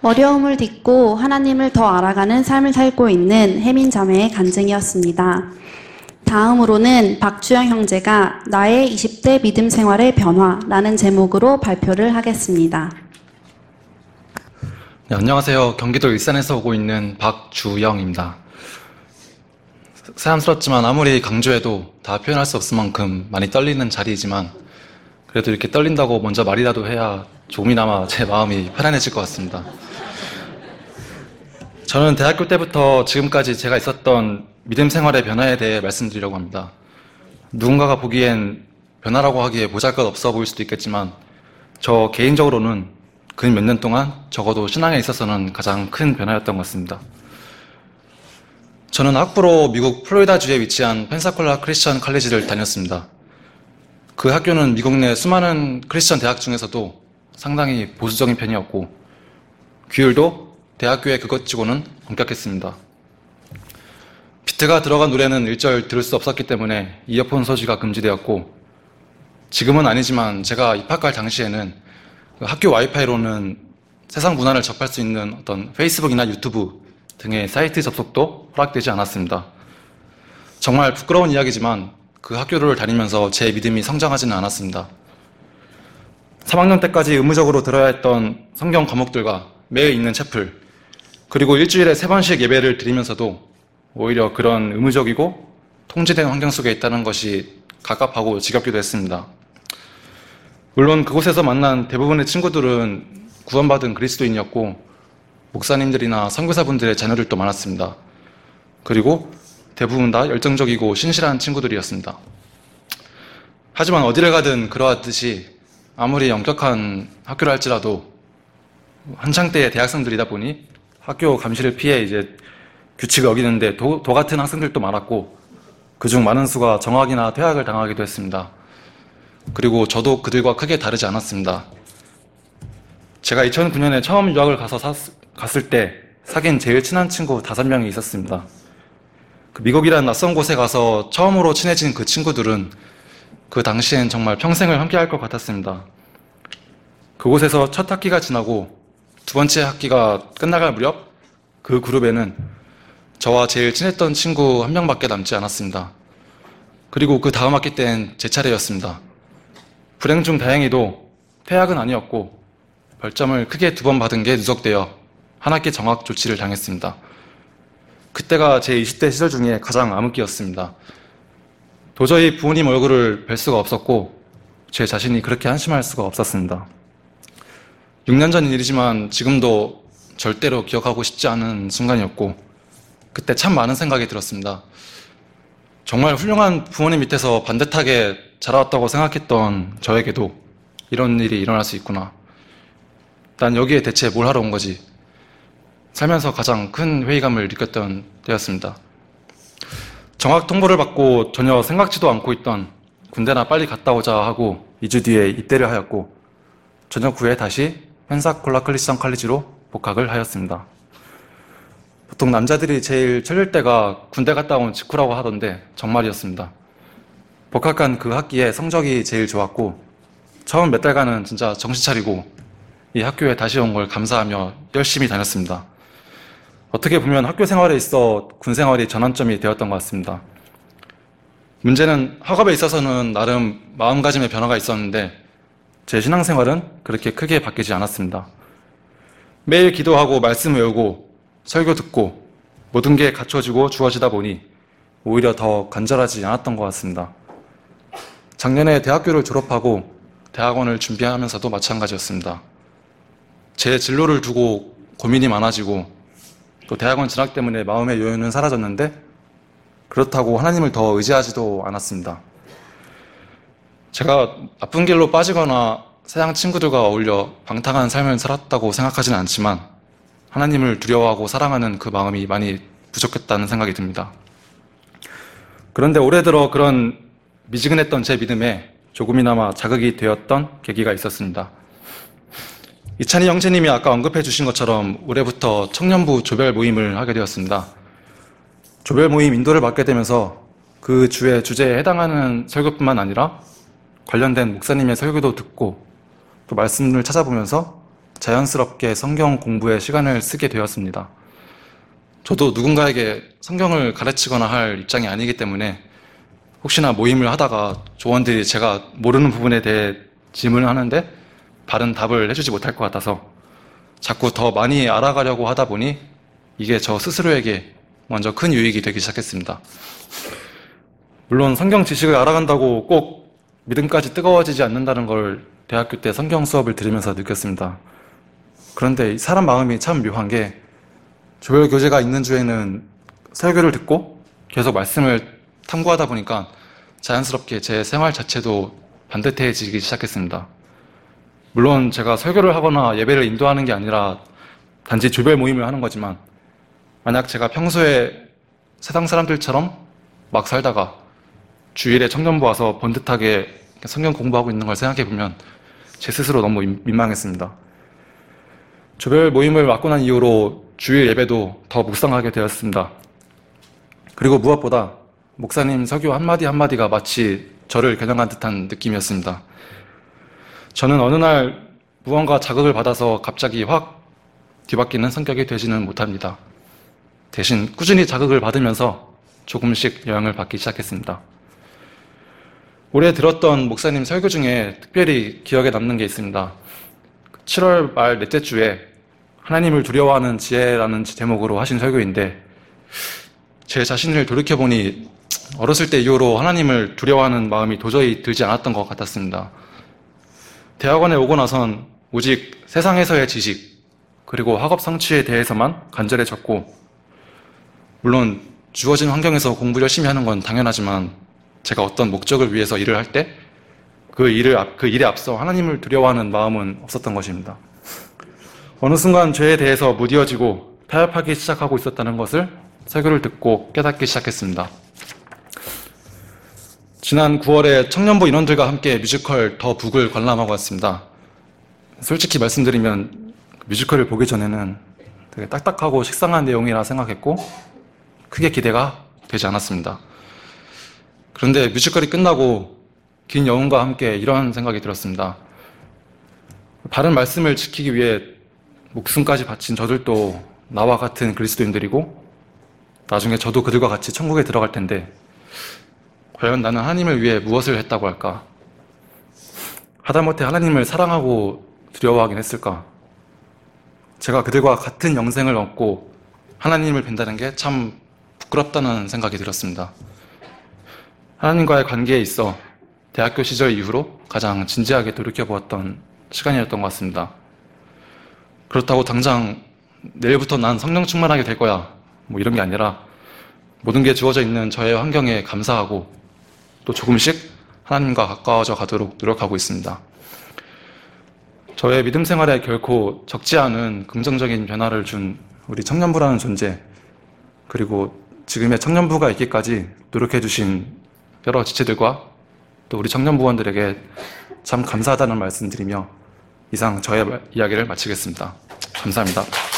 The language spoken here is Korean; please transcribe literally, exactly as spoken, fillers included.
어려움을 딛고 하나님을 더 알아가는 삶을 살고 있는 혜민 자매의 간증이었습니다. 다음으로는 박주영 형제가 나의 이십 대 믿음 생활의 변화라는 제목으로 발표를 하겠습니다. 네, 안녕하세요. 경기도 일산에서 오고 있는 박주영입니다. 새삼스럽지만 아무리 강조해도 다 표현할 수 없을 만큼 많이 떨리는 자리이지만 그래도 이렇게 떨린다고 먼저 말이라도 해야 조금이나마 제 마음이 편안해질 것 같습니다. 저는 대학교 때부터 지금까지 제가 있었던 믿음 생활의 변화에 대해 말씀드리려고 합니다. 누군가가 보기엔 변화라고 하기에 보잘것없어 보일 수도 있겠지만 저 개인적으로는 근 몇 년 동안 적어도 신앙에 있어서는 가장 큰 변화였던 것 같습니다. 저는 학부로 미국 플로리다주에 위치한 펜사콜라 크리스천 칼리지를 다녔습니다. 그 학교는 미국 내 수많은 크리스천 대학 중에서도 상당히 보수적인 편이었고 규율도 대학교의 그것치고는 엄격했습니다. 비트가 들어간 노래는 일절 들을 수 없었기 때문에 이어폰 소지가 금지되었고 지금은 아니지만 제가 입학할 당시에는 학교 와이파이로는 세상 문화를 접할 수 있는 어떤 페이스북이나 유튜브 등의 사이트 접속도 허락되지 않았습니다. 정말 부끄러운 이야기지만 그 학교를 다니면서 제 믿음이 성장하지는 않았습니다. 삼 학년 때까지 의무적으로 들어야 했던 성경 과목들과 매일 읽는 채플, 그리고 일주일에 세 번씩 예배를 드리면서도 오히려 그런 의무적이고 통제된 환경 속에 있다는 것이 갑갑하고 지겹기도 했습니다. 물론 그곳에서 만난 대부분의 친구들은 구원받은 그리스도인이었고 목사님들이나 선교사분들의 자녀들도 많았습니다. 그리고 대부분 다 열정적이고 신실한 친구들이었습니다. 하지만 어디를 가든 그러하듯이 아무리 엄격한 학교를 할지라도 한창 때의 대학생들이다 보니 학교 감시를 피해 이제 규칙을 어기는데 도, 도 같은 학생들도 많았고 그중 많은 수가 정학이나 퇴학을 당하기도 했습니다. 그리고 저도 그들과 크게 다르지 않았습니다. 제가 이천구 년에 처음 유학을 가서 사, 갔을 때 사귄 제일 친한 친구 다섯 명이 있었습니다. 그 미국이라는 낯선 곳에 가서 처음으로 친해진 그 친구들은 그 당시엔 정말 평생을 함께 할 것 같았습니다. 그곳에서 첫 학기가 지나고 두 번째 학기가 끝나갈 무렵 그 그룹에는 저와 제일 친했던 친구 한 명밖에 남지 않았습니다. 그리고 그 다음 학기 땐 제 차례였습니다. 불행 중 다행히도 퇴학은 아니었고 벌점을 크게 두 번 받은 게 누적되어 한 학기 정학 조치를 당했습니다. 그때가 제 이십 대 시절 중에 가장 암흑기였습니다. 도저히 부모님 얼굴을 뵐 수가 없었고 제 자신이 그렇게 한심할 수가 없었습니다. 육 년 전 일이지만 지금도 절대로 기억하고 싶지 않은 순간이었고 그때 참 많은 생각이 들었습니다. 정말 훌륭한 부모님 밑에서 반듯하게 자라왔다고 생각했던 저에게도 이런 일이 일어날 수 있구나. 난 여기에 대체 뭘 하러 온 거지? 살면서 가장 큰 회의감을 느꼈던 때였습니다. 정학 통보를 받고 전혀 생각지도 않고 있던 군대나 빨리 갔다 오자 하고 이 주 뒤에 입대를 하였고 저녁 후에 다시 펜사콜라 크리스천 칼리지로 복학을 하였습니다. 보통 남자들이 제일 철릴 때가 군대 갔다 온 직후라고 하던데 정말이었습니다. 복학한 그 학기에 성적이 제일 좋았고 처음 몇 달간은 진짜 정신 차리고 이 학교에 다시 온 걸 감사하며 열심히 다녔습니다. 어떻게 보면 학교 생활에 있어 군 생활이 전환점이 되었던 것 같습니다. 문제는 학업에 있어서는 나름 마음가짐의 변화가 있었는데 제 신앙생활은 그렇게 크게 바뀌지 않았습니다. 매일 기도하고 말씀 외우고 설교 듣고 모든 게 갖춰지고 주어지다 보니 오히려 더 간절하지 않았던 것 같습니다. 작년에 대학교를 졸업하고 대학원을 준비하면서도 마찬가지였습니다. 제 진로를 두고 고민이 많아지고 또 대학원 진학 때문에 마음의 여유는 사라졌는데 그렇다고 하나님을 더 의지하지도 않았습니다. 제가 나쁜 길로 빠지거나 세상 친구들과 어울려 방탕한 삶을 살았다고 생각하지는 않지만 하나님을 두려워하고 사랑하는 그 마음이 많이 부족했다는 생각이 듭니다. 그런데 올해 들어 그런 미지근했던 제 믿음에 조금이나마 자극이 되었던 계기가 있었습니다. 이찬희 형제님이 아까 언급해 주신 것처럼 올해부터 청년부 조별 모임을 하게 되었습니다. 조별 모임 인도를 맡게 되면서 그 주의 주제에 해당하는 설교뿐만 아니라 관련된 목사님의 설교도 듣고 또 말씀을 찾아보면서 자연스럽게 성경 공부에 시간을 쓰게 되었습니다. 저도 누군가에게 성경을 가르치거나 할 입장이 아니기 때문에 혹시나 모임을 하다가 조원들이 제가 모르는 부분에 대해 질문을 하는데 바른 답을 해주지 못할 것 같아서 자꾸 더 많이 알아가려고 하다 보니 이게 저 스스로에게 먼저 큰 유익이 되기 시작했습니다. 물론 성경 지식을 알아간다고 꼭 믿음까지 뜨거워지지 않는다는 걸 대학교 때 성경 수업을 들으면서 느꼈습니다. 그런데 사람 마음이 참 묘한 게 조별 교제가 있는 주에는 설교를 듣고 계속 말씀을 탐구하다 보니까 자연스럽게 제 생활 자체도 반듯해지기 시작했습니다. 물론 제가 설교를 하거나 예배를 인도하는 게 아니라 단지 조별 모임을 하는 거지만 만약 제가 평소에 세상 사람들처럼 막 살다가 주일에 청년부 와서 번듯하게 성경 공부하고 있는 걸 생각해 보면 제 스스로 너무 민망했습니다. 조별 모임을 맡고 난 이후로 주일 예배도 더 묵상하게 되었습니다. 그리고 무엇보다 목사님 설교 한마디 한마디가 마치 저를 겨냥한 듯한 느낌이었습니다. 저는 어느 날 무언가 자극을 받아서 갑자기 확 뒤바뀌는 성격이 되지는 못합니다. 대신 꾸준히 자극을 받으면서 조금씩 영향을 받기 시작했습니다. 올해 들었던 목사님 설교 중에 특별히 기억에 남는 게 있습니다. 칠월 말 넷째 주에 하나님을 두려워하는 지혜라는 제목으로 하신 설교인데 제 자신을 돌이켜보니 어렸을 때 이후로 하나님을 두려워하는 마음이 도저히 들지 않았던 것 같았습니다. 대학원에 오고 나선 오직 세상에서의 지식 그리고 학업 성취에 대해서만 간절해졌고 물론 주어진 환경에서 공부 열심히 하는 건 당연하지만 제가 어떤 목적을 위해서 일을 할 때 그 일을, 그 일에 앞서 하나님을 두려워하는 마음은 없었던 것입니다. 어느 순간 죄에 대해서 무디어지고 타협하기 시작하고 있었다는 것을 설교를 듣고 깨닫기 시작했습니다. 지난 구월에 청년부 인원들과 함께 뮤지컬 더 북을 관람하고 왔습니다. 솔직히 말씀드리면 뮤지컬을 보기 전에는 되게 딱딱하고 식상한 내용이라 생각했고 크게 기대가 되지 않았습니다. 그런데 뮤지컬이 끝나고 긴 여운과 함께 이런 생각이 들었습니다. 바른 말씀을 지키기 위해 목숨까지 바친 저들도 나와 같은 그리스도인들이고 나중에 저도 그들과 같이 천국에 들어갈 텐데 과연 나는 하나님을 위해 무엇을 했다고 할까? 하다못해 하나님을 사랑하고 두려워하긴 했을까? 제가 그들과 같은 영생을 얻고 하나님을 뵌다는 게 참 부끄럽다는 생각이 들었습니다. 하나님과의 관계에 있어 대학교 시절 이후로 가장 진지하게 돌이켜보았던 시간이었던 것 같습니다. 그렇다고 당장 내일부터 난 성령 충만하게 될 거야 뭐 이런 게 아니라 모든 게 주어져 있는 저의 환경에 감사하고 또 조금씩 하나님과 가까워져 가도록 노력하고 있습니다. 저의 믿음 생활에 결코 적지 않은 긍정적인 변화를 준 우리 청년부라는 존재 그리고 지금의 청년부가 있기까지 노력해 주신 여러 지체들과 또 우리 청년부원들에게 참 감사하다는 말씀 드리며 이상 저의 이야기를 마치겠습니다. 감사합니다.